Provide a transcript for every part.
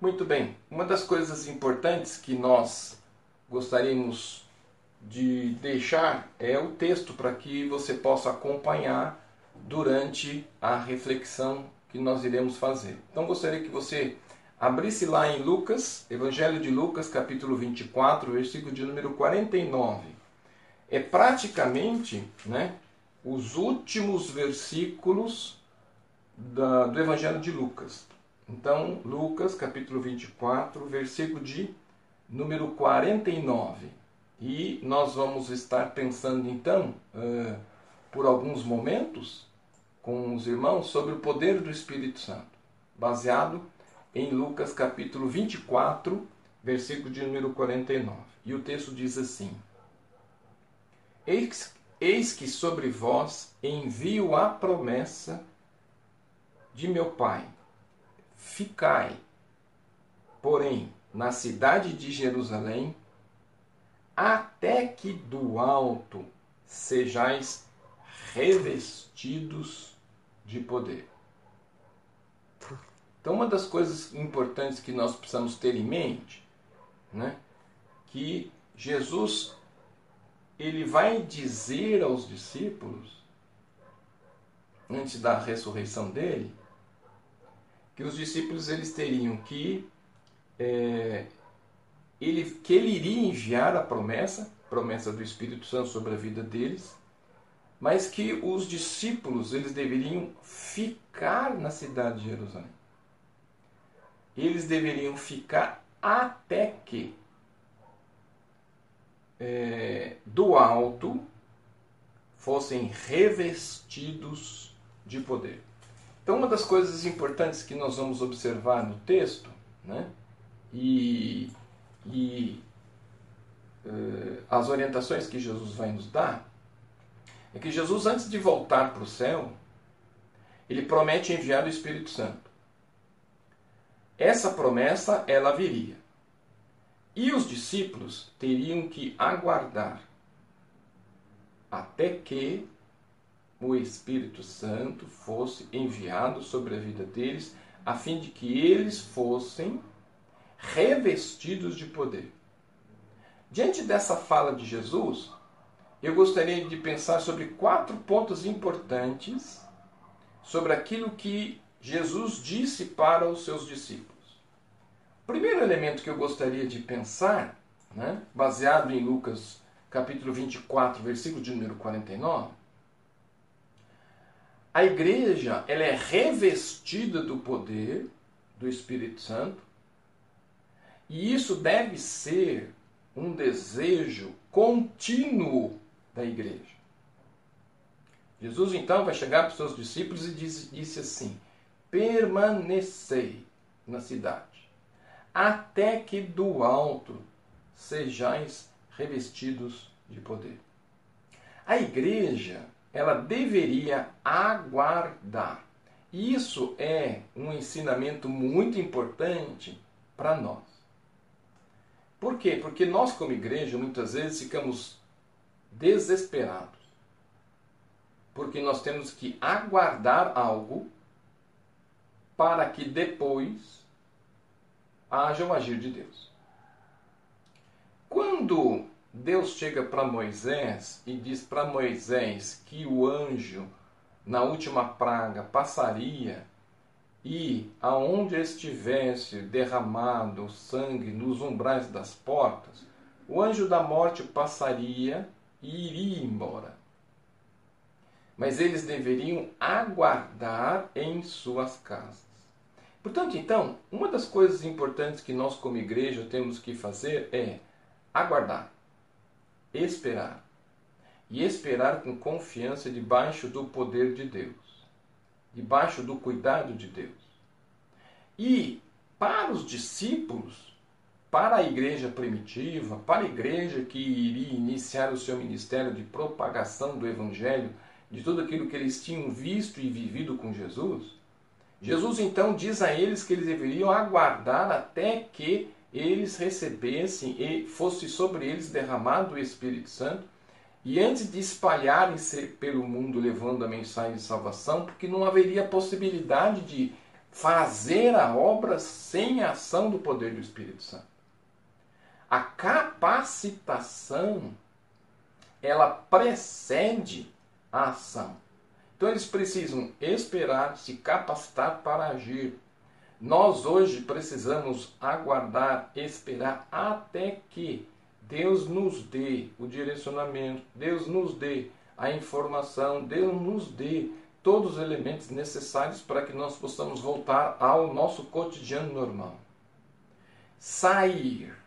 Muito bem, uma das coisas importantes que nós gostaríamos de deixar é o texto para que você possa acompanhar durante a reflexão que nós iremos fazer. Então gostaria que você abrisse lá em Lucas, Evangelho de Lucas, capítulo 24, versículo de número 49. É praticamente, os últimos versículos do Evangelho de Lucas. Então, Lucas, capítulo 24, versículo de número 49. E nós vamos estar pensando, então, por alguns momentos, com os irmãos, sobre o poder do Espírito Santo, baseado em Lucas, capítulo 24, versículo de número 49. E o texto diz assim: Eis que sobre vós envio a promessa de meu Pai. Ficai, porém, na cidade de Jerusalém, até que do alto sejais revestidos de poder. Então, uma das coisas importantes que nós precisamos ter em mente, que Jesus ele vai dizer aos discípulos, antes da ressurreição dele, que os discípulos eles teriam que ele iria enviar a promessa do Espírito Santo sobre a vida deles, mas que os discípulos eles deveriam ficar na cidade de Jerusalém. Eles deveriam ficar até que do alto fossem revestidos de poder. Então, uma das coisas importantes que nós vamos observar no texto, as orientações que Jesus vai nos dar, é que Jesus, antes de voltar para o céu, ele promete enviar o Espírito Santo. Essa promessa, ela viria. E os discípulos teriam que aguardar até que o Espírito Santo fosse enviado sobre a vida deles, a fim de que eles fossem revestidos de poder. Diante dessa fala de Jesus, eu gostaria de pensar sobre 4 pontos importantes sobre aquilo que Jesus disse para os seus discípulos. O primeiro elemento que eu gostaria de pensar, baseado em Lucas capítulo 24, versículo de número 49, a igreja ela é revestida do poder do Espírito Santo, e isso deve ser um desejo contínuo da igreja. Jesus então vai chegar para os seus discípulos e disse assim: permanecei na cidade, até que do alto sejais revestidos de poder. A igreja ela deveria aguardar. Isso é um ensinamento muito importante para nós. Por quê? Porque nós, como igreja, muitas vezes ficamos desesperados. Porque nós temos que aguardar algo para que depois haja o agir de Deus. Quando Deus chega para Moisés e diz para Moisés que o anjo, na última praga, passaria e aonde estivesse derramado o sangue nos umbrais das portas, o anjo da morte passaria e iria embora. Mas eles deveriam aguardar em suas casas. Portanto, então, uma das coisas importantes que nós como igreja temos que fazer é aguardar, esperar. E esperar com confiança debaixo do poder de Deus, debaixo do cuidado de Deus. E para os discípulos, para a igreja primitiva, para a igreja que iria iniciar o seu ministério de propagação do Evangelho, de tudo aquilo que eles tinham visto e vivido com Jesus, Jesus então diz a eles que eles deveriam aguardar até que eles recebessem e fosse sobre eles derramado o Espírito Santo, e antes de espalharem-se pelo mundo levando a mensagem de salvação, porque não haveria possibilidade de fazer a obra sem a ação do poder do Espírito Santo. A capacitação, ela precede a ação. Então eles precisam esperar, se capacitar para agir. Nós hoje precisamos aguardar, esperar até que Deus nos dê o direcionamento, Deus nos dê a informação, Deus nos dê todos os elementos necessários para que nós possamos voltar ao nosso cotidiano normal. Sair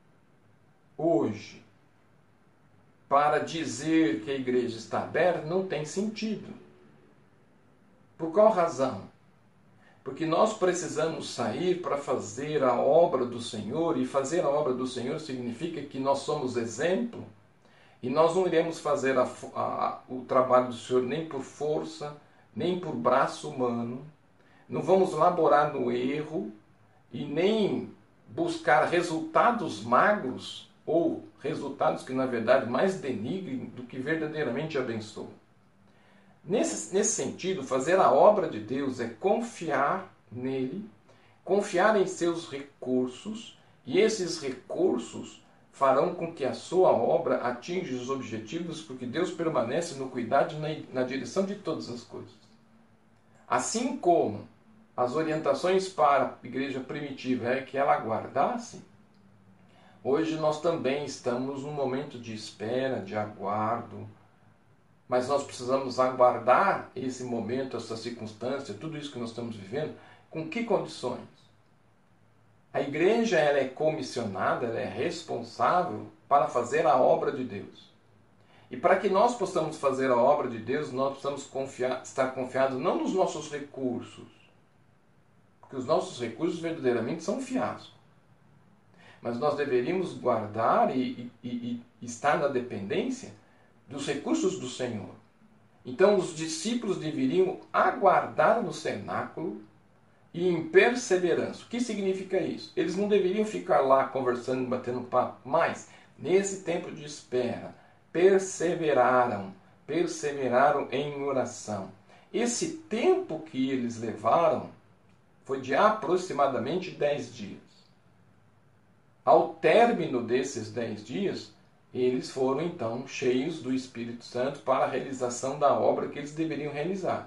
hoje para dizer que a igreja está aberta não tem sentido. Por qual razão? Porque nós precisamos sair para fazer a obra do Senhor, e fazer a obra do Senhor significa que nós somos exemplo, e nós não iremos fazer o trabalho do Senhor nem por força, nem por braço humano, não vamos laborar no erro, e nem buscar resultados magros, ou resultados que na verdade mais denigrem do que verdadeiramente abençoam. Nesse sentido, fazer a obra de Deus é confiar nele, confiar em seus recursos, e esses recursos farão com que a sua obra atinja os objetivos, porque Deus permanece no cuidado e na direção de todas as coisas. Assim como as orientações para a igreja primitiva é que ela aguardasse, hoje nós também estamos num momento de espera, de aguardo, mas nós precisamos aguardar esse momento, essa circunstância, tudo isso que nós estamos vivendo, com que condições? A igreja ela é comissionada, ela é responsável para fazer a obra de Deus. E para que nós possamos fazer a obra de Deus, nós precisamos estar confiados não nos nossos recursos, porque os nossos recursos verdadeiramente são um fiasco. Mas nós deveríamos guardar e estar na dependência dos recursos do Senhor. Então os discípulos deveriam aguardar no cenáculo e em perseverança. O que significa isso? Eles não deveriam ficar lá conversando, batendo papo, mas nesse tempo de espera, perseveraram em oração. Esse tempo que eles levaram foi de aproximadamente 10 dias. Ao término desses 10 dias, eles foram então cheios do Espírito Santo para a realização da obra que eles deveriam realizar.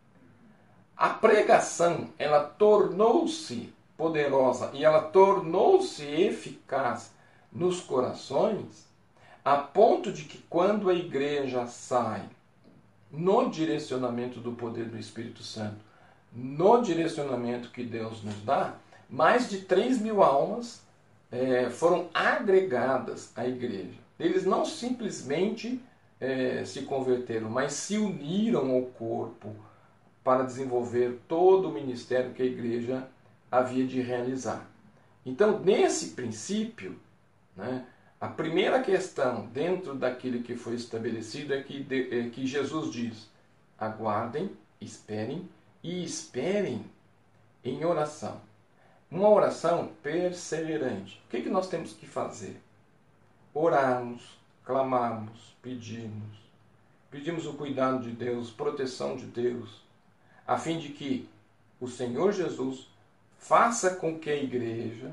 A pregação, ela tornou-se poderosa e ela tornou-se eficaz nos corações, a ponto de que quando a igreja sai no direcionamento do poder do Espírito Santo, no direcionamento que Deus nos dá, mais de 3.000 almas foram agregadas à igreja. Eles não simplesmente se converteram, mas se uniram ao corpo para desenvolver todo o ministério que a igreja havia de realizar. Então, nesse princípio, né, a primeira questão dentro daquilo que foi estabelecido é que Jesus diz: aguardem, esperem e esperem em oração. Uma oração perseverante. O que nós temos que fazer? Orarmos, clamarmos, pedimos o cuidado de Deus, proteção de Deus, a fim de que o Senhor Jesus faça com que a igreja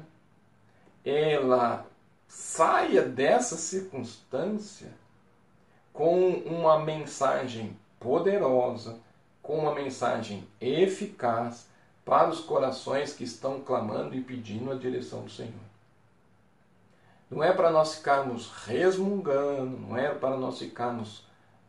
ela saia dessa circunstância com uma mensagem poderosa, com uma mensagem eficaz para os corações que estão clamando e pedindo a direção do Senhor. Não é para nós ficarmos resmungando, não é para nós ficarmos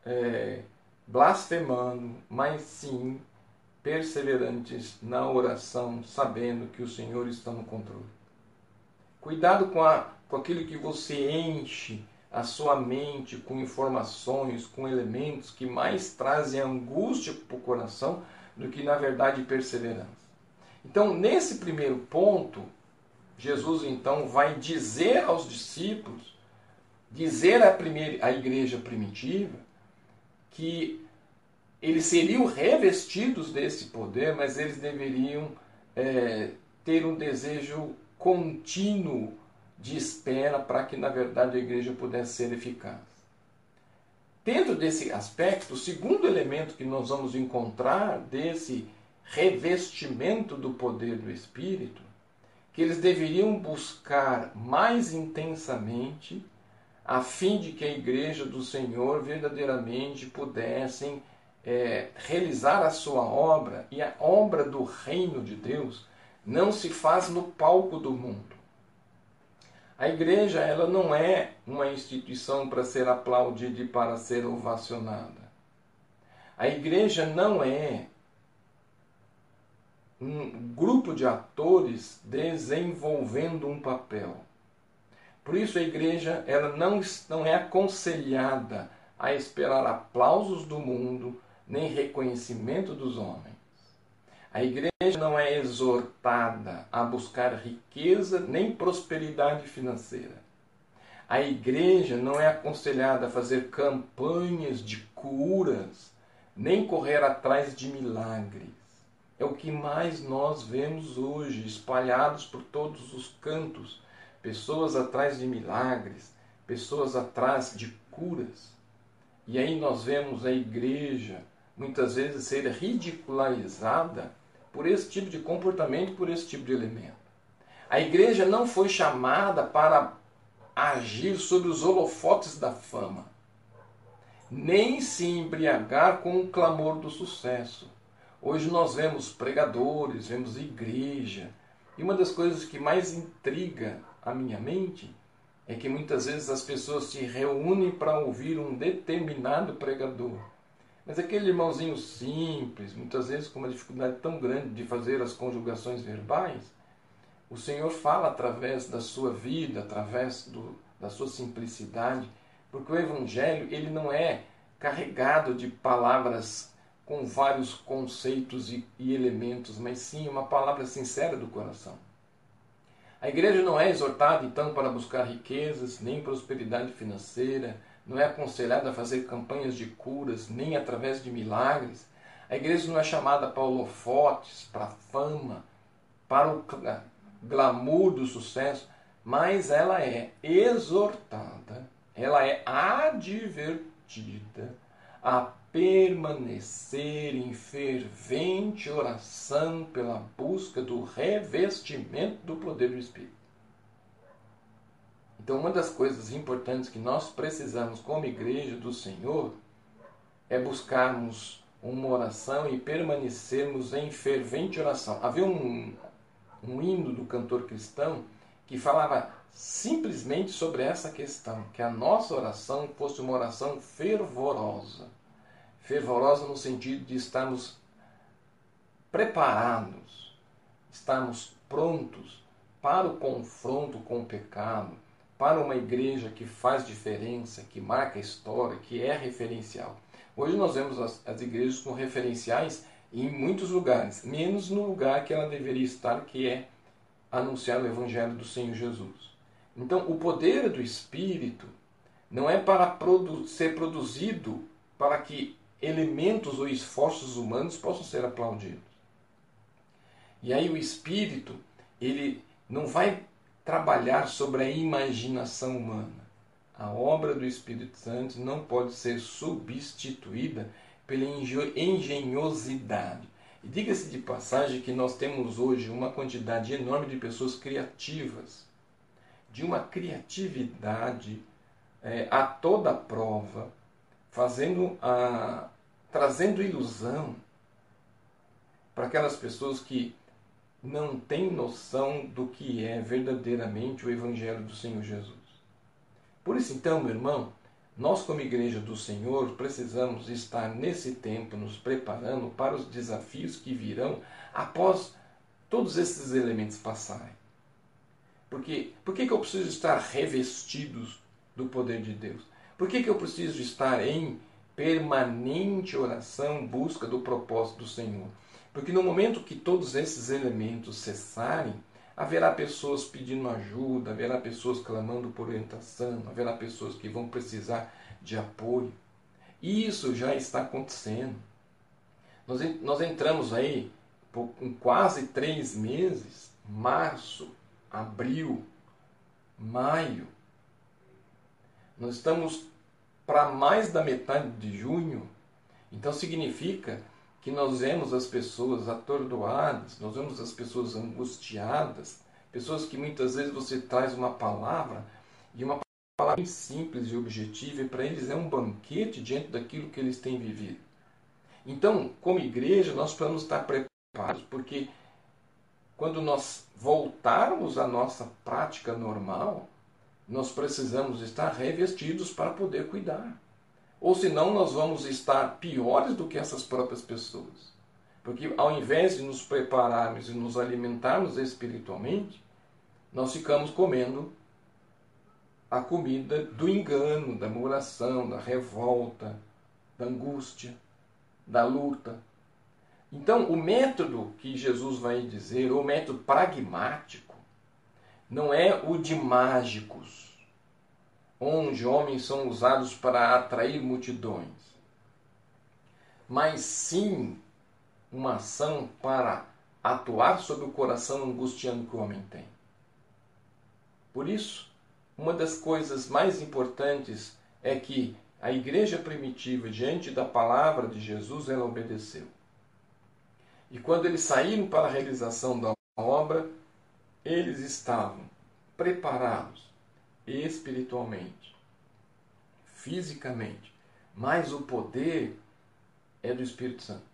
blasfemando, mas sim perseverantes na oração, sabendo que o Senhor está no controle. Cuidado com aquilo que você enche a sua mente com informações, com elementos que mais trazem angústia para o coração do que, na verdade, perseverança. Então, nesse primeiro ponto, Jesus então vai dizer aos discípulos, dizer à igreja primitiva, que eles seriam revestidos desse poder, mas eles deveriam ter um desejo contínuo de espera para que, na verdade, a igreja pudesse ser eficaz. Dentro desse aspecto, o segundo elemento que nós vamos encontrar desse revestimento do poder do Espírito, que eles deveriam buscar mais intensamente, a fim de que a Igreja do Senhor verdadeiramente pudessem realizar a sua obra, e a obra do reino de Deus não se faz no palco do mundo. A igreja, ela não é uma instituição para ser aplaudida e para ser ovacionada. A igreja não é um grupo de atores desenvolvendo um papel. Por isso a igreja, ela não é aconselhada a esperar aplausos do mundo, nem reconhecimento dos homens. A igreja não é exortada a buscar riqueza nem prosperidade financeira. A igreja não é aconselhada a fazer campanhas de curas, nem correr atrás de milagres. É o que mais nós vemos hoje, espalhados por todos os cantos. Pessoas atrás de milagres, pessoas atrás de curas. E aí nós vemos a igreja muitas vezes ser ridicularizada por esse tipo de comportamento, por esse tipo de elemento. A igreja não foi chamada para agir sobre os holofotes da fama, nem se embriagar com o clamor do sucesso. Hoje nós vemos pregadores, vemos igreja, e uma das coisas que mais intriga a minha mente é que muitas vezes as pessoas se reúnem para ouvir um determinado pregador. Mas aquele irmãozinho simples, muitas vezes com uma dificuldade tão grande de fazer as conjugações verbais, o Senhor fala através da sua vida, através da sua simplicidade, porque o Evangelho ele não é carregado de palavras com vários conceitos e elementos, mas sim uma palavra sincera do coração. A igreja não é exortada, então, para buscar riquezas, nem prosperidade financeira, não é aconselhada a fazer campanhas de curas, nem através de milagres. A igreja não é chamada para holofotes, para a fama, para o glamour do sucesso, mas ela é exortada, ela é advertida a permanecer em fervente oração pela busca do revestimento do poder do Espírito. Então, uma das coisas importantes que nós precisamos como igreja do Senhor é buscarmos uma oração e permanecermos em fervente oração. Havia um hino do cantor cristão que falava simplesmente sobre essa questão, que a nossa oração fosse uma oração fervorosa. Fervorosa no sentido de estarmos preparados, estarmos prontos para o confronto com o pecado, para uma igreja que faz diferença, que marca a história, que é referencial. Hoje nós vemos as igrejas com referenciais em muitos lugares, menos no lugar que ela deveria estar, que é anunciar o Evangelho do Senhor Jesus. Então, o poder do Espírito não é para ser produzido para que elementos ou esforços humanos possam ser aplaudidos. E aí o Espírito, ele não vai trabalhar sobre a imaginação humana. A obra do Espírito Santo não pode ser substituída pela engenhosidade. E diga-se de passagem que nós temos hoje uma quantidade enorme de pessoas criativas, de uma criatividade a toda prova, trazendo ilusão para aquelas pessoas que não têm noção do que é verdadeiramente o Evangelho do Senhor Jesus. Por isso então, meu irmão, nós como Igreja do Senhor precisamos estar nesse tempo nos preparando para os desafios que virão após todos esses elementos passarem. Por que eu preciso estar revestidos do poder de Deus? Por que eu preciso estar em permanente oração, busca do propósito do Senhor? Porque no momento que todos esses elementos cessarem, haverá pessoas pedindo ajuda, haverá pessoas clamando por orientação, haverá pessoas que vão precisar de apoio. E isso já está acontecendo. Nós entramos aí em quase 3 meses, março, abril, maio. Nós estamos para mais da metade de junho. Então significa que nós vemos as pessoas atordoadas, nós vemos as pessoas angustiadas, pessoas que muitas vezes você traz uma palavra, e uma palavra bem simples e objetiva, e para eles é um banquete diante daquilo que eles têm vivido. Então, como igreja, nós precisamos estar preparados, porque quando nós voltarmos à nossa prática normal, nós precisamos estar revestidos para poder cuidar. Ou senão nós vamos estar piores do que essas próprias pessoas. Porque ao invés de nos prepararmos e nos alimentarmos espiritualmente, nós ficamos comendo a comida do engano, da murmuração, da revolta, da angústia, da luta. Então, o método que Jesus vai dizer, o método pragmático, não é o de mágicos, onde homens são usados para atrair multidões, mas sim uma ação para atuar sobre o coração angustiano que o homem tem. Por isso, uma das coisas mais importantes é que a igreja primitiva, diante da palavra de Jesus, ela obedeceu. E quando eles saíram para a realização da obra, eles estavam preparados espiritualmente, fisicamente, mas o poder é do Espírito Santo.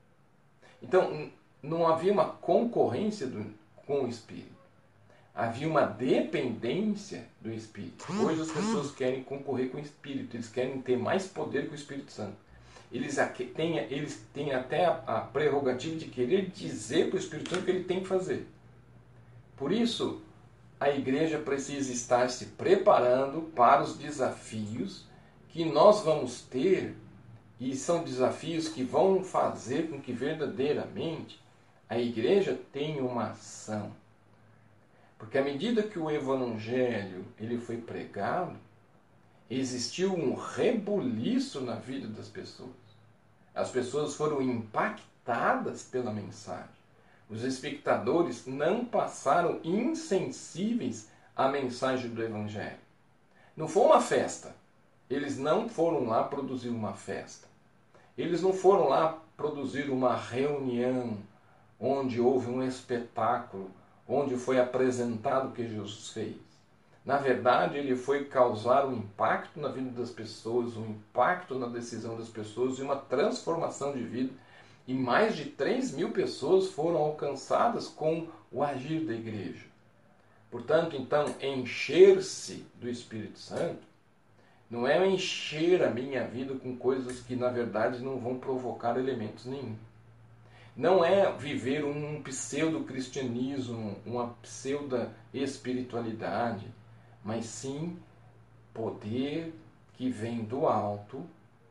Então, não havia uma concorrência com o Espírito. Havia uma dependência do Espírito. Hoje as pessoas querem concorrer com o Espírito, eles querem ter mais poder que o Espírito Santo. Eles têm até a prerrogativa de querer dizer para o Espírito Santo o que ele tem que fazer. Por isso, a igreja precisa estar se preparando para os desafios que nós vamos ter, e são desafios que vão fazer com que verdadeiramente a igreja tenha uma ação. Porque à medida que o Evangelho ele foi pregado, existiu um rebuliço na vida das pessoas. As pessoas foram impactadas pela mensagem. Os espectadores não passaram insensíveis à mensagem do Evangelho. Não foi uma festa. Eles não foram lá produzir uma festa. Eles não foram lá produzir uma reunião onde houve um espetáculo, onde foi apresentado o que Jesus fez. Na verdade, ele foi causar um impacto na vida das pessoas, um impacto na decisão das pessoas e uma transformação de vida. E mais de 3.000 pessoas foram alcançadas com o agir da igreja. Portanto, então, encher-se do Espírito Santo não é encher a minha vida com coisas que, na verdade, não vão provocar elementos nenhum. Não é viver um pseudo-cristianismo, uma pseudo-espiritualidade, mas sim poder que vem do alto,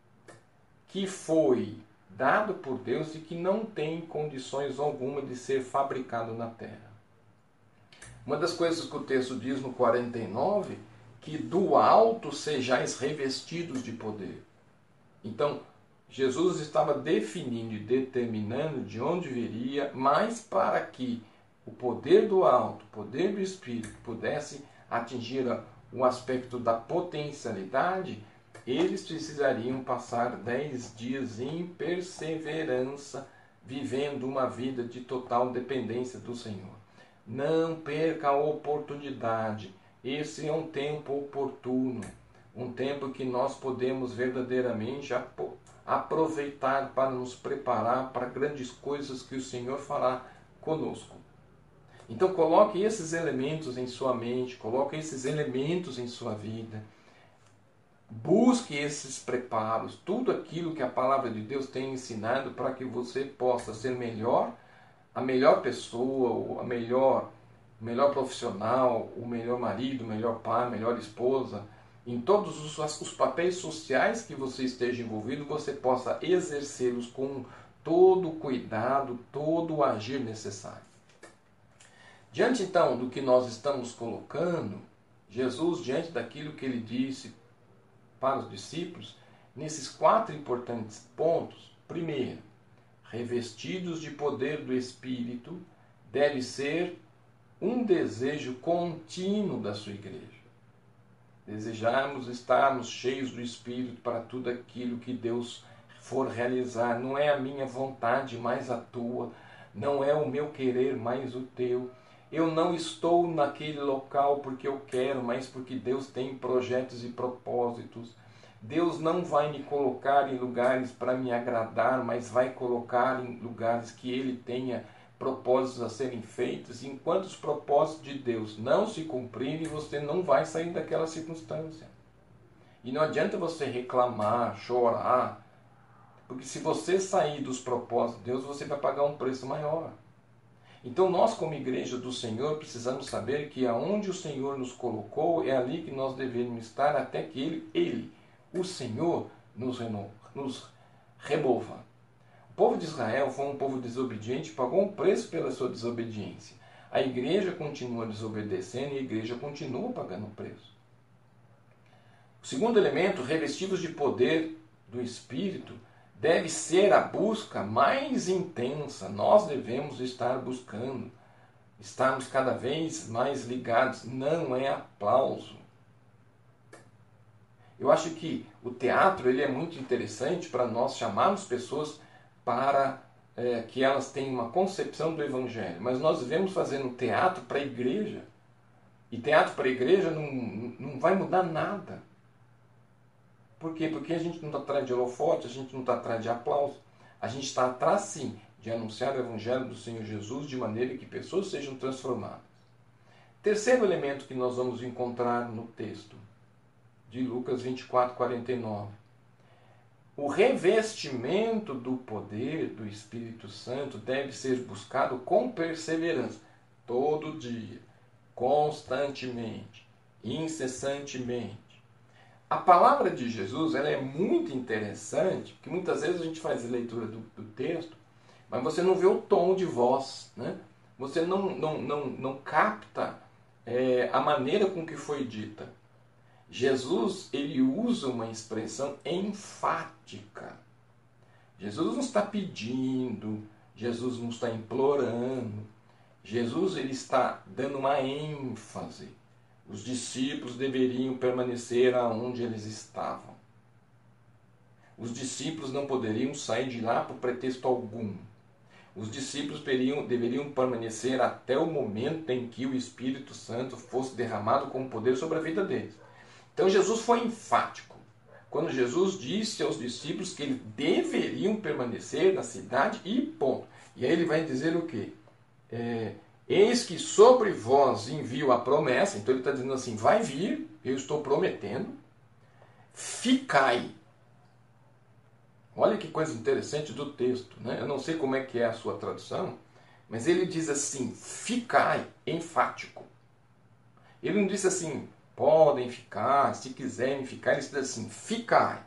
que foi dado por Deus e que não tem condições alguma de ser fabricado na terra. Uma das coisas que o texto diz no 49, que do alto sejais revestidos de poder. Então, Jesus estava definindo e determinando de onde viria, mas para que o poder do alto, o poder do Espírito, pudesse atingir o aspecto da potencialidade, eles precisariam passar 10 dias em perseverança, vivendo uma vida de total dependência do Senhor. Não perca a oportunidade. Esse é um tempo oportuno, um tempo que nós podemos verdadeiramente aproveitar para nos preparar para grandes coisas que o Senhor fará conosco. Então coloque esses elementos em sua mente, coloque esses elementos em sua vida. Busque esses preparos, tudo aquilo que a palavra de Deus tem ensinado para que você possa ser melhor, a melhor pessoa, o melhor profissional, o melhor marido, o melhor pai, a melhor esposa. Em todos os papéis sociais que você esteja envolvido, você possa exercê-los com todo o cuidado, todo o agir necessário. Diante então do que nós estamos colocando, Jesus, diante daquilo que ele disse para os discípulos, nesses 4 importantes pontos, primeiro, revestidos de poder do Espírito, deve ser um desejo contínuo da sua igreja. Desejarmos estarmos cheios do Espírito para tudo aquilo que Deus for realizar. Não é a minha vontade mais a tua, não é o meu querer mais o teu. Eu não estou naquele local porque eu quero, mas porque Deus tem projetos e propósitos. Deus não vai me colocar em lugares para me agradar, mas vai colocar em lugares que Ele tenha propósitos a serem feitos. Enquanto os propósitos de Deus não se cumprirem, você não vai sair daquela circunstância. E não adianta você reclamar, chorar, porque se você sair dos propósitos de Deus, você vai pagar um preço maior. Então nós, como igreja do Senhor, precisamos saber que aonde o Senhor nos colocou, é ali que nós devemos estar até que Ele, o Senhor, nos remova. O povo de Israel foi um povo desobediente, pagou um preço pela sua desobediência. A igreja continua desobedecendo e a igreja continua pagando o preço. O segundo elemento, revestidos de poder do Espírito, deve ser a busca mais intensa. Nós devemos estar buscando, estarmos cada vez mais ligados. Não é aplauso. Eu acho que o teatro ele é muito interessante para nós chamarmos pessoas para que elas tenham uma concepção do Evangelho. Mas nós devemos fazer um teatro para a igreja. E teatro para a igreja não vai mudar nada. Por quê? Porque a gente não está atrás de holofote, a gente não está atrás de aplauso. A gente está atrás, sim, de anunciar o Evangelho do Senhor Jesus de maneira que pessoas sejam transformadas. Terceiro elemento que nós vamos encontrar no texto de Lucas 24, 49. O revestimento do poder do Espírito Santo deve ser buscado com perseverança, todo dia, constantemente, incessantemente. A palavra de Jesus ela é muito interessante, porque muitas vezes a gente faz a leitura do texto, mas você não vê o tom de voz, né? Você não capta a maneira com que foi dita. Jesus ele usa uma expressão enfática. Jesus não está pedindo, Jesus não está implorando, Jesus ele está dando uma ênfase. Os discípulos deveriam permanecer aonde eles estavam. Os discípulos não poderiam sair de lá por pretexto algum. Os discípulos deveriam permanecer até o momento em que o Espírito Santo fosse derramado com poder sobre a vida deles. Então Jesus foi enfático. Quando Jesus disse aos discípulos que eles deveriam permanecer na cidade e ponto. E aí ele vai dizer o quê? Eis que sobre vós envio a promessa. Então ele está dizendo assim, vai vir, eu estou prometendo, ficai. Olha que coisa interessante do texto, né? Eu não sei como é que é a sua tradução, mas ele diz assim, ficai, enfático. Ele não disse assim, podem ficar, se quiserem ficar, ele diz assim, ficai.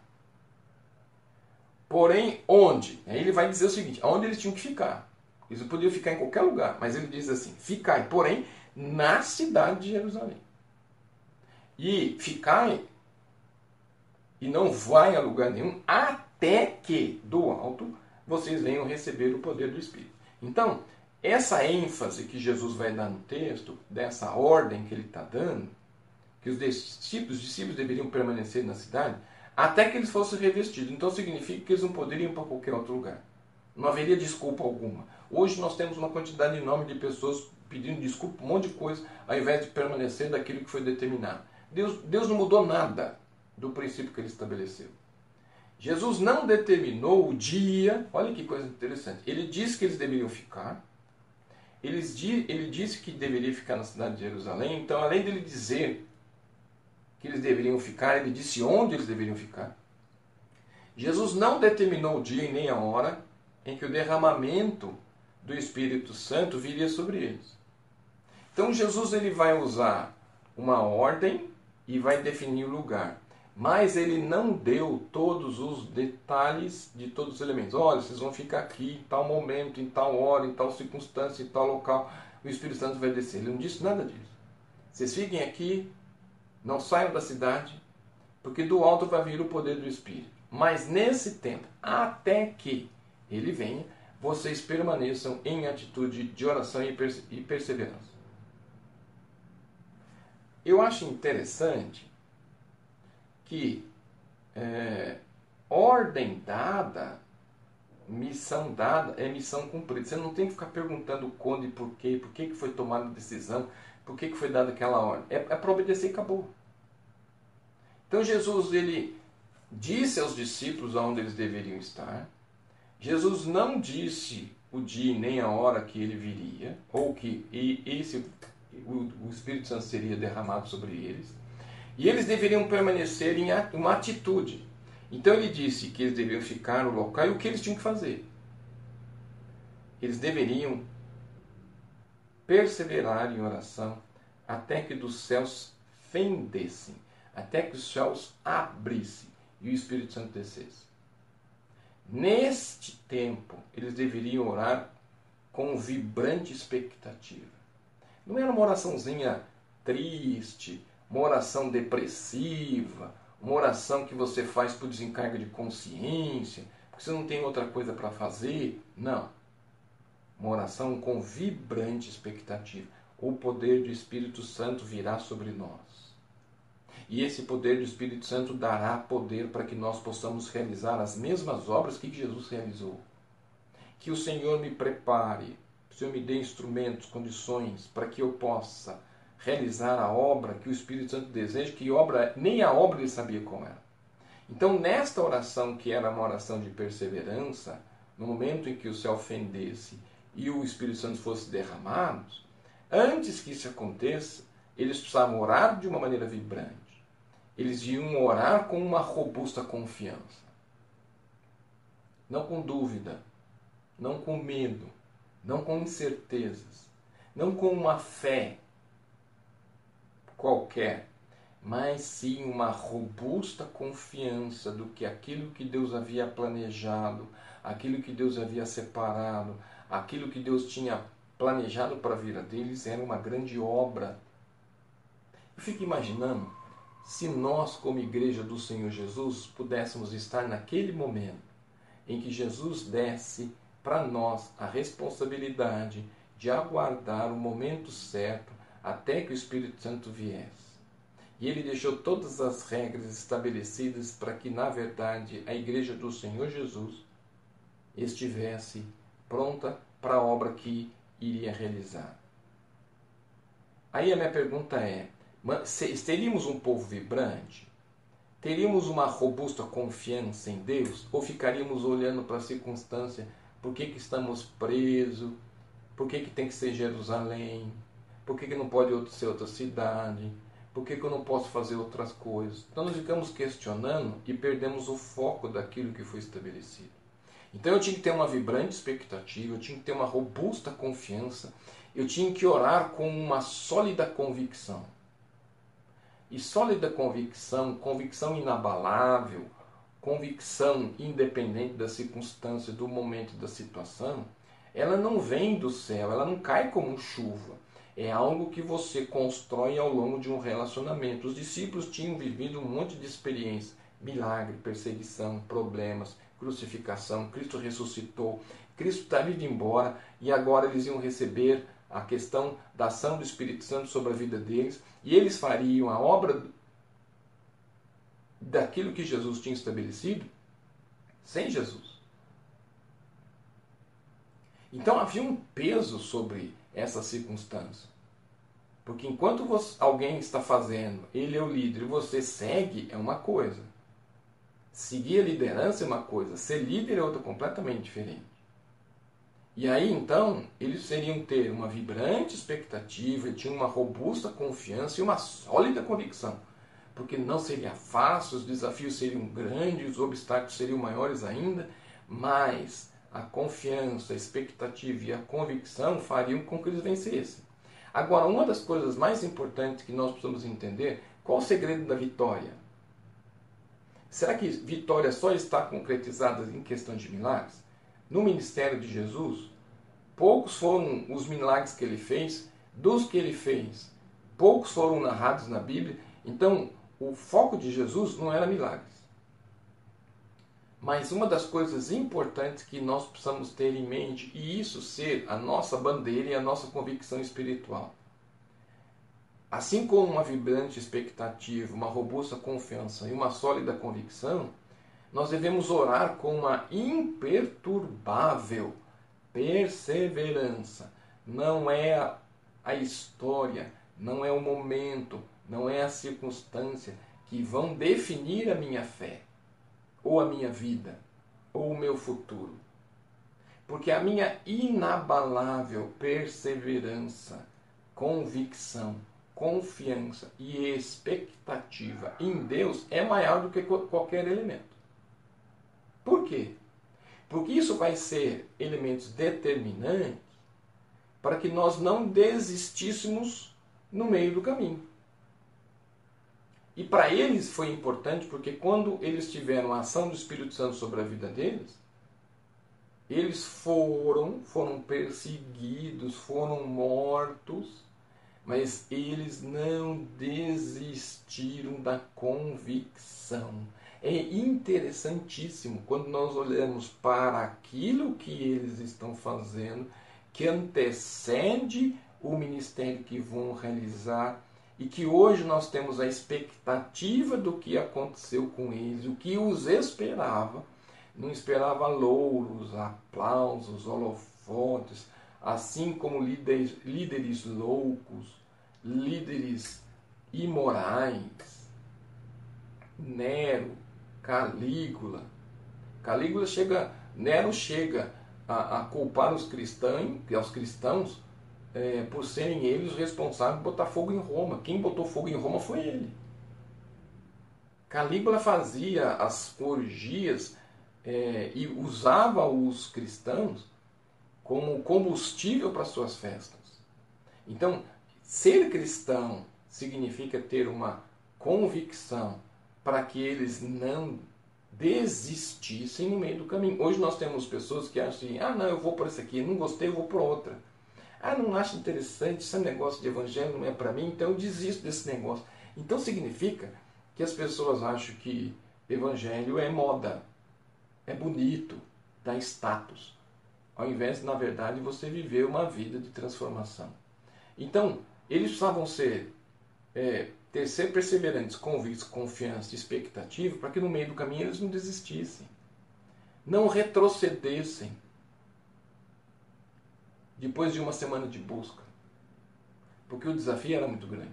Porém, onde? Aí ele vai dizer o seguinte, onde eles tinham que ficar. Eles podiam ficar em qualquer lugar, mas ele diz assim, ficai, porém, na cidade de Jerusalém. E ficai, e não vai a lugar nenhum, até que, do alto, vocês venham receber o poder do Espírito. Então, essa ênfase que Jesus vai dar no texto, dessa ordem que ele está dando, que os discípulos deveriam permanecer na cidade, até que eles fossem revestidos. Então significa que eles não poderiam ir para qualquer outro lugar. Não haveria desculpa alguma. Hoje nós temos uma quantidade enorme de pessoas pedindo desculpa, um monte de coisa, ao invés de permanecer daquilo que foi determinado. Deus não mudou nada do princípio que ele estabeleceu. Jesus não determinou o dia, olha que coisa interessante, ele disse que eles deveriam ficar, ele disse que deveria ficar na cidade de Jerusalém, então além dele dizer que eles deveriam ficar, ele disse onde eles deveriam ficar. Jesus não determinou o dia e nem a hora em que o derramamento do Espírito Santo viria sobre eles. Então Jesus ele vai usar uma ordem e vai definir o lugar. Mas ele não deu todos os detalhes de todos os elementos. Olha, vocês vão ficar aqui em tal momento, em tal hora, em tal circunstância, em tal local. O Espírito Santo vai descer. Ele não disse nada disso. Vocês fiquem aqui, não saiam da cidade, porque do alto vai vir o poder do Espírito. Mas nesse tempo, até que ele venha, vocês permaneçam em atitude de oração e perseverança. Eu acho interessante que ordem dada, missão dada, é missão cumprida. Você não tem que ficar perguntando quando e por que foi tomada a decisão, por que foi dada aquela ordem. É para obedecer e acabou. Então Jesus, ele disse aos discípulos aonde eles deveriam estar. Jesus não disse o dia nem a hora que ele viria, ou que o Espírito Santo seria derramado sobre eles. E eles deveriam permanecer em uma atitude. Então ele disse que eles deveriam ficar no local e o que eles tinham que fazer. Eles deveriam perseverar em oração até que dos céus fendessem, até que os céus abrissem e o Espírito Santo descesse. Neste tempo, eles deveriam orar com vibrante expectativa. Não era uma oraçãozinha triste, uma oração depressiva, uma oração que você faz por desencargo de consciência, porque você não tem outra coisa para fazer. Não. Uma oração com vibrante expectativa. O poder do Espírito Santo virá sobre nós. E esse poder do Espírito Santo dará poder para que nós possamos realizar as mesmas obras que Jesus realizou. Que o Senhor me prepare, que o Senhor me dê instrumentos, condições, para que eu possa realizar a obra que o Espírito Santo deseja, que nem a obra ele sabia qual era. Então, nesta oração, que era uma oração de perseverança, no momento em que o céu fendesse e o Espírito Santo fosse derramado, antes que isso aconteça, eles precisavam orar de uma maneira vibrante. Eles iam orar com uma robusta confiança. Não com dúvida, não com medo, não com incertezas, não com uma fé qualquer, mas sim uma robusta confiança do que aquilo que Deus havia planejado, aquilo que Deus havia separado, aquilo que Deus tinha planejado para a vida deles era uma grande obra. Eu fico imaginando se nós, como Igreja do Senhor Jesus, pudéssemos estar naquele momento em que Jesus desse para nós a responsabilidade de aguardar o momento certo até que o Espírito Santo viesse. E ele deixou todas as regras estabelecidas para que, na verdade, a Igreja do Senhor Jesus estivesse pronta para a obra que iria realizar. Aí a minha pergunta é, teríamos um povo vibrante? Teríamos uma robusta confiança em Deus? Ou ficaríamos olhando para a circunstância? Por que estamos presos? Por que tem que ser Jerusalém? Por que não pode ser outra cidade? Por que eu não posso fazer outras coisas? Então nós ficamos questionando e perdemos o foco daquilo que foi estabelecido. Então eu tinha que ter uma vibrante expectativa, eu tinha que ter uma robusta confiança, eu tinha que orar com uma sólida convicção. E sólida convicção, convicção inabalável, convicção independente da circunstância, do momento, da situação, ela não vem do céu, ela não cai como chuva. É algo que você constrói ao longo de um relacionamento. Os discípulos tinham vivido um monte de experiência, milagre, perseguição, problemas, crucificação, Cristo ressuscitou, Cristo está indo embora e agora eles iam receber a questão da ação do Espírito Santo sobre a vida deles e eles fariam a obra daquilo que Jesus tinha estabelecido sem Jesus. Então havia um peso sobre essa circunstância. Porque enquanto alguém está fazendo, ele é o líder e você segue, é uma coisa. Seguir a liderança é uma coisa, ser líder é outra completamente diferente. E aí então, eles seriam ter uma vibrante expectativa, tinham uma robusta confiança e uma sólida convicção. Porque não seria fácil, os desafios seriam grandes, os obstáculos seriam maiores ainda, mas a confiança, a expectativa e a convicção fariam com que eles vencessem. Agora, uma das coisas mais importantes que nós precisamos entender, qual o segredo da vitória? Será que vitória só está concretizada em questão de milagres? No ministério de Jesus, poucos foram os milagres que ele fez, dos que ele fez, poucos foram narrados na Bíblia. Então, o foco de Jesus não era milagres. Mas uma das coisas importantes que nós precisamos ter em mente, e isso ser a nossa bandeira e a nossa convicção espiritual. Assim como uma vibrante expectativa, uma robusta confiança e uma sólida convicção, Nós devemos orar com uma imperturbável perseverança. Não é a história, não é o momento, não é a circunstância que vão definir a minha fé, ou a minha vida, ou o meu futuro. Porque a minha inabalável perseverança, convicção, confiança e expectativa em Deus é maior do que qualquer elemento. Por quê? Porque isso vai ser elementos determinantes para que nós não desistíssemos no meio do caminho. E para eles foi importante porque quando eles tiveram a ação do Espírito Santo sobre a vida deles, eles foram perseguidos, foram mortos, mas eles não desistiram da convicção. É interessantíssimo quando nós olhamos para aquilo que eles estão fazendo, que antecede o ministério que vão realizar, e que hoje nós temos a expectativa do que aconteceu com eles, o que os esperava. Não esperava louros, aplausos, holofotes, assim como líderes loucos, líderes imorais. Nero, Calígula. Nero chega a culpar os cristãos por serem eles os responsáveis por botar fogo em Roma. Quem botou fogo em Roma foi ele. Calígula fazia as orgias e usava os cristãos como combustível para suas festas. Então, ser cristão significa ter uma convicção para que eles não desistissem no meio do caminho. Hoje nós temos pessoas que acham assim, não, eu vou por essa aqui, não gostei, eu vou por outra. Não acho interessante, esse negócio de evangelho não é para mim, então eu desisto desse negócio. Então significa que as pessoas acham que evangelho é moda, é bonito, dá status, ao invés de, na verdade, você viver uma vida de transformação. Então, eles precisavam ser perseverantes, convictos, confiança e expectativa, para que no meio do caminho eles não desistissem, não retrocedessem depois de uma semana de busca, porque o desafio era muito grande.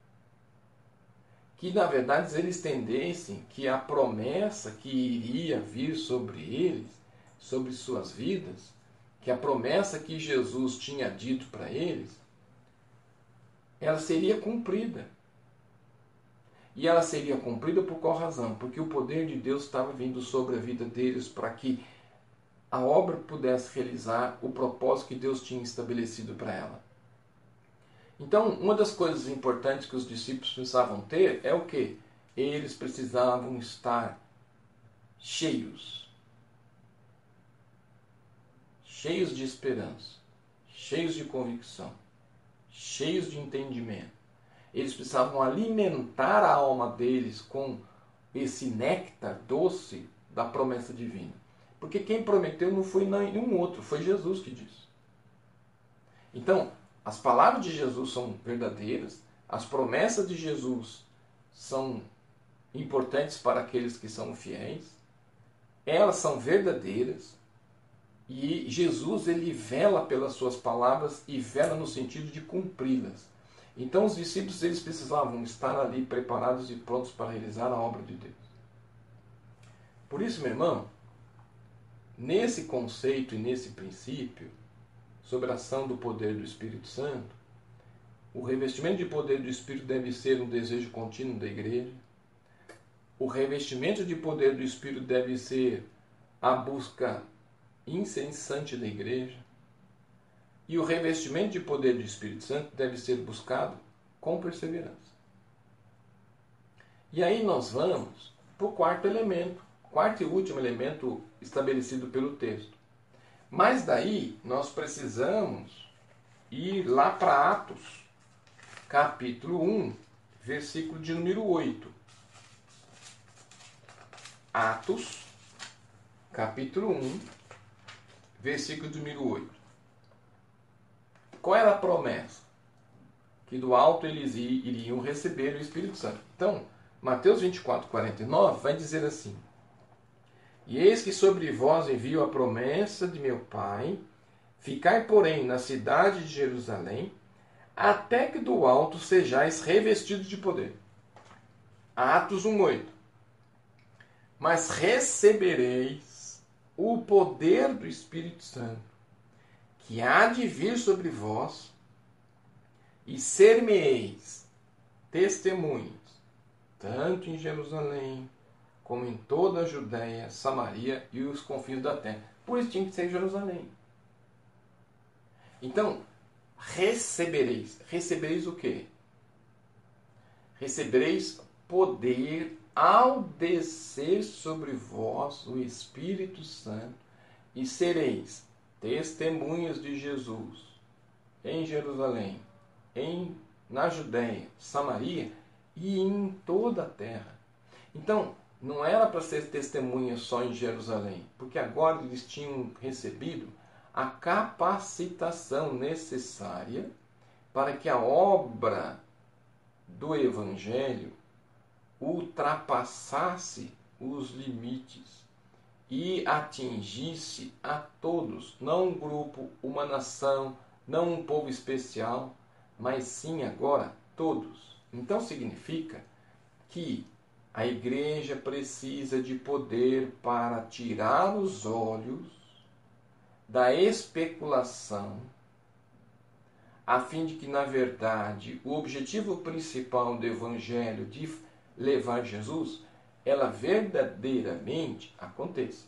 Que, na verdade, eles entendessem que a promessa que iria vir sobre eles, sobre suas vidas, que a promessa que Jesus tinha dito para eles, ela seria cumprida. E ela seria cumprida por qual razão? Porque o poder de Deus estava vindo sobre a vida deles para que a obra pudesse realizar o propósito que Deus tinha estabelecido para ela. Então, uma das coisas importantes que os discípulos precisavam ter é o quê? Eles precisavam estar cheios de esperança, cheios de convicção, cheios de entendimento. Eles precisavam alimentar a alma deles com esse néctar doce da promessa divina. Porque quem prometeu não foi nenhum outro, foi Jesus que disse. Então, as palavras de Jesus são verdadeiras, as promessas de Jesus são importantes para aqueles que são fiéis, elas são verdadeiras, e Jesus ele vela pelas suas palavras e vela no sentido de cumpri-las. Então os discípulos eles precisavam estar ali preparados e prontos para realizar a obra de Deus. Por isso, meu irmão, nesse conceito e nesse princípio, sobre a ação do poder do Espírito Santo, o revestimento de poder do Espírito deve ser um desejo contínuo da igreja. O revestimento de poder do Espírito deve ser a busca incessante da igreja. E o revestimento de poder do Espírito Santo deve ser buscado com perseverança. E aí nós vamos para o quarto e último elemento estabelecido pelo texto. Mas daí nós precisamos ir lá para Atos, capítulo 1, versículo de número 8. Atos, capítulo 1, versículo de número 8. Qual era a promessa? Que do alto eles iriam receber o Espírito Santo. Então, Mateus 24, 49 vai dizer assim: E eis que sobre vós envio a promessa de meu Pai. Ficai, porém, na cidade de Jerusalém, até que do alto sejais revestidos de poder. Atos 1:8. Mas recebereis o poder do Espírito Santo, que há de vir sobre vós, e ser-me-eis testemunhas, tanto em Jerusalém, como em toda a Judéia, Samaria e os confins da terra. Por isso tinha que ser Jerusalém. Então, recebereis. Recebereis o quê? Recebereis poder ao descer sobre vós o Espírito Santo, e sereis testemunhas de Jesus em Jerusalém, na Judéia, Samaria e em toda a terra. Então, não era para ser testemunha só em Jerusalém, porque agora eles tinham recebido a capacitação necessária para que a obra do Evangelho ultrapassasse os limites e atingisse a todos, não um grupo, uma nação, não um povo especial, mas sim agora todos. Então significa que a igreja precisa de poder para tirar os olhos da especulação, a fim de que, na verdade, o objetivo principal do Evangelho de levar Jesus, ela verdadeiramente aconteça.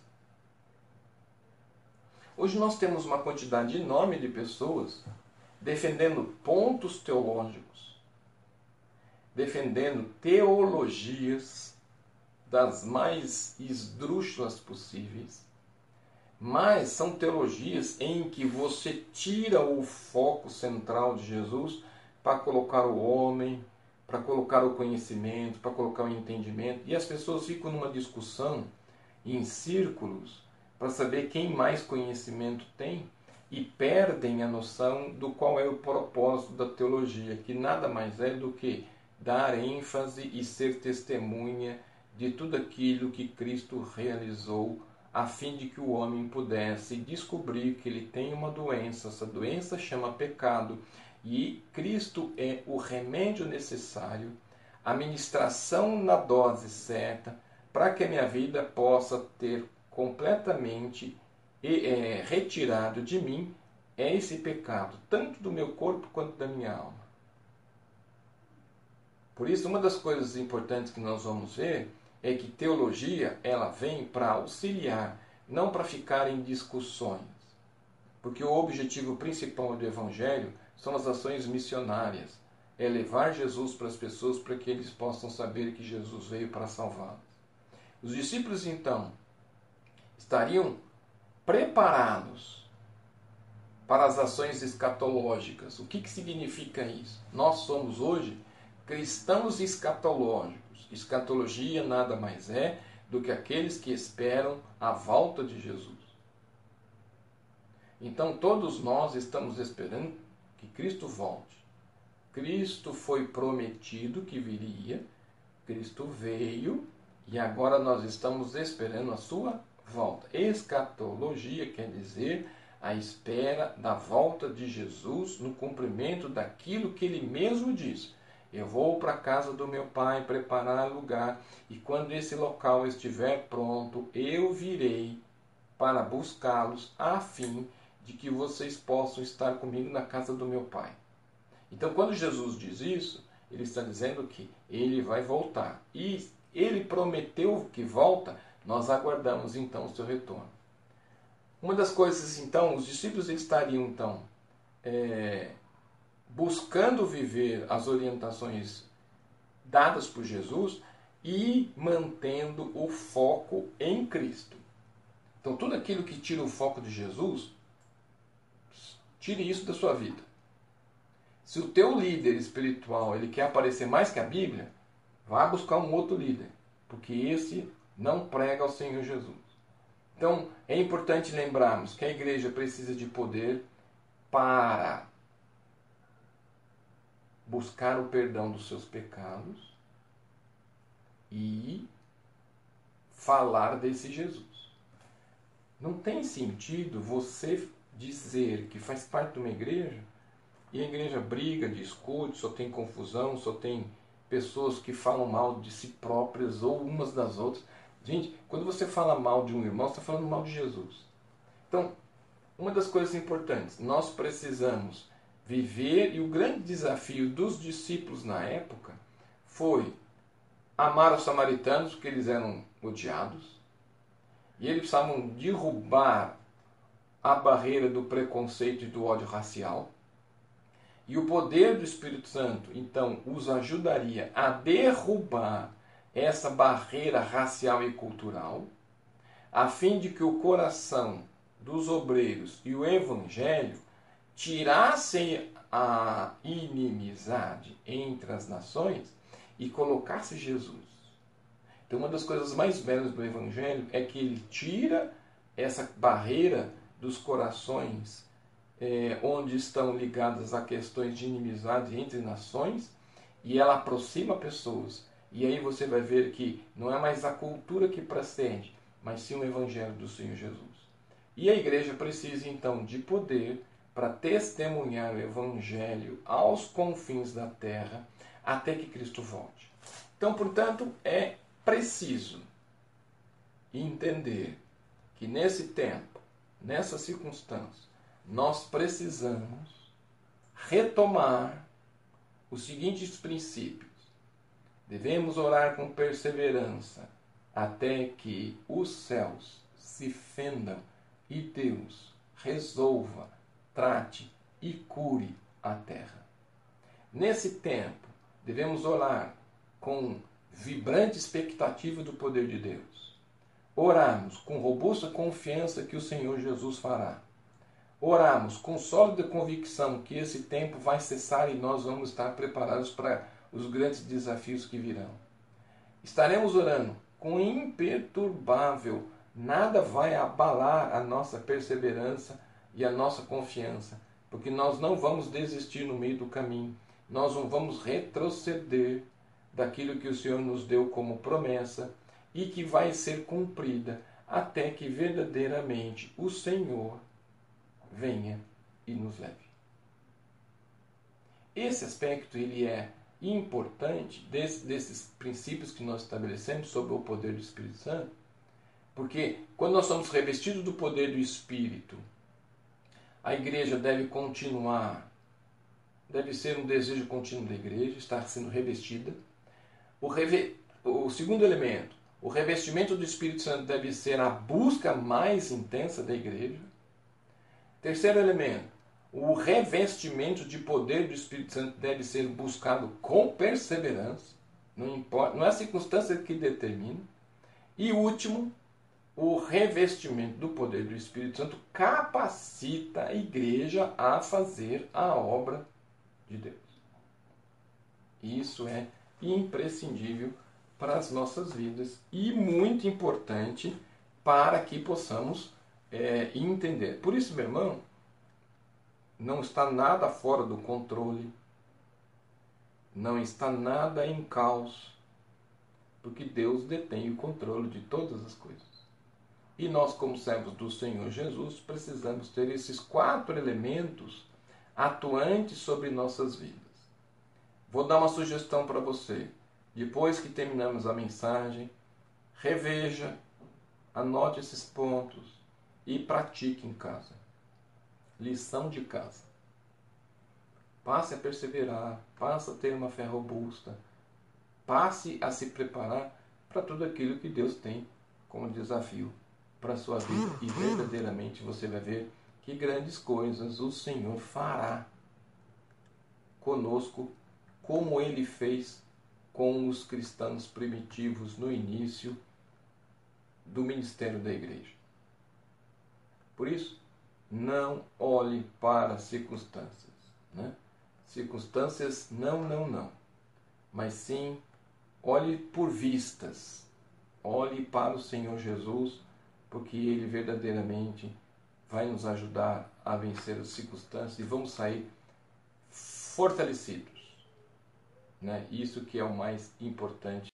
Hoje nós temos uma quantidade enorme de pessoas defendendo pontos teológicos, defendendo teologias das mais esdrúxulas possíveis, mas são teologias em que você tira o foco central de Jesus para colocar o homem, para colocar o conhecimento, para colocar o entendimento, e as pessoas ficam numa discussão em círculos para saber quem mais conhecimento tem e perdem a noção do qual é o propósito da teologia, que nada mais é do que dar ênfase e ser testemunha de tudo aquilo que Cristo realizou, a fim de que o homem pudesse descobrir que ele tem uma doença, essa doença chama pecado, e Cristo é o remédio necessário, a ministração na dose certa, para que a minha vida possa ter completamente retirado de mim esse pecado, tanto do meu corpo quanto da minha alma. Por isso, uma das coisas importantes que nós vamos ver é que teologia ela vem para auxiliar, não para ficar em discussões. Porque o objetivo principal do Evangelho são as ações missionárias. É levar Jesus para as pessoas para que eles possam saber que Jesus veio para salvá-las. Os discípulos, então, estariam preparados para as ações escatológicas. O que significa isso? Nós somos hoje cristãos escatológicos. Escatologia nada mais é do que aqueles que esperam a volta de Jesus. Então todos nós estamos esperando que Cristo volte. Cristo foi prometido que viria, Cristo veio e agora nós estamos esperando a sua volta. Escatologia quer dizer a espera da volta de Jesus no cumprimento daquilo que ele mesmo disse. Eu vou para a casa do meu pai preparar lugar, e quando esse local estiver pronto, eu virei para buscá-los, a fim de que vocês possam estar comigo na casa do meu pai. Então, quando Jesus diz isso, ele está dizendo que ele vai voltar. E ele prometeu que volta, nós aguardamos então o seu retorno. Uma das coisas, então, os discípulos estariam, então, buscando viver as orientações dadas por Jesus e mantendo o foco em Cristo. Então, tudo aquilo que tira o foco de Jesus, tire isso da sua vida. Se o teu líder espiritual ele quer aparecer mais que a Bíblia, vá buscar um outro líder, porque esse não prega ao Senhor Jesus. Então, é importante lembrarmos que a igreja precisa de poder para buscar o perdão dos seus pecados e falar desse Jesus. Não tem sentido você dizer que faz parte de uma igreja e a igreja briga, discute, só tem confusão, só tem pessoas que falam mal de si próprias ou umas das outras. Gente, quando você fala mal de um irmão, você está falando mal de Jesus. Então, uma das coisas importantes, nós precisamos viver, e o grande desafio dos discípulos na época foi amar os samaritanos, porque eles eram odiados, e eles precisavam derrubar a barreira do preconceito e do ódio racial. E o poder do Espírito Santo, então, os ajudaria a derrubar essa barreira racial e cultural, a fim de que o coração dos obreiros e o evangelho tirassem a inimizade entre as nações e colocasse Jesus. Então, uma das coisas mais belas do evangelho é que ele tira essa barreira dos corações onde estão ligadas a questões de inimizade entre nações, e ela aproxima pessoas. E aí você vai ver que não é mais a cultura que precede, mas sim o Evangelho do Senhor Jesus. E a igreja precisa então de poder para testemunhar o Evangelho aos confins da terra até que Cristo volte. Então, portanto, é preciso entender que nesse tempo, nessa circunstância, nós precisamos retomar os seguintes princípios. Devemos orar com perseverança até que os céus se fendam e Deus resolva, trate e cure a terra. Nesse tempo, devemos orar com vibrante expectativa do poder de Deus. Orarmos com robusta confiança que o Senhor Jesus fará. Orarmos com sólida convicção que esse tempo vai cessar e nós vamos estar preparados para os grandes desafios que virão. Estaremos orando com imperturbável, nada vai abalar a nossa perseverança e a nossa confiança, porque nós não vamos desistir no meio do caminho, nós não vamos retroceder daquilo que o Senhor nos deu como promessa e que vai ser cumprida até que verdadeiramente o Senhor venha e nos leve. Esse aspecto ele é importante desses princípios que nós estabelecemos sobre o poder do Espírito Santo, porque quando nós somos revestidos do poder do Espírito, a igreja deve continuar, deve ser um desejo contínuo da igreja, estar sendo revestida. O segundo elemento, o revestimento do Espírito Santo deve ser a busca mais intensa da igreja. Terceiro elemento, o revestimento de poder do Espírito Santo deve ser buscado com perseverança, não importa, não é a circunstância que determina. E último, o revestimento do poder do Espírito Santo capacita a igreja a fazer a obra de Deus. Isso é imprescindível para as nossas vidas e muito importante para que possamos entender. Por isso, meu irmão, não está nada fora do controle, não está nada em caos, porque Deus detém o controle de todas as coisas. E nós, como servos do Senhor Jesus, precisamos ter esses 4 elementos atuantes sobre nossas vidas. Vou dar uma sugestão para você. Depois que terminamos a mensagem, reveja, anote esses pontos e pratique em casa. Lição de casa. Passe a perseverar, passe a ter uma fé robusta, passe a se preparar para tudo aquilo que Deus tem como desafio para a sua vida. E verdadeiramente você vai ver que grandes coisas o Senhor fará conosco, como Ele fez com os cristãos primitivos no início do ministério da igreja. Por isso, não olhe para as circunstâncias. Né? Circunstâncias não. Mas sim, olhe por vistas. Olhe para o Senhor Jesus, porque Ele verdadeiramente vai nos ajudar a vencer as circunstâncias e vamos sair fortalecidos. Né? Isso que é o mais importante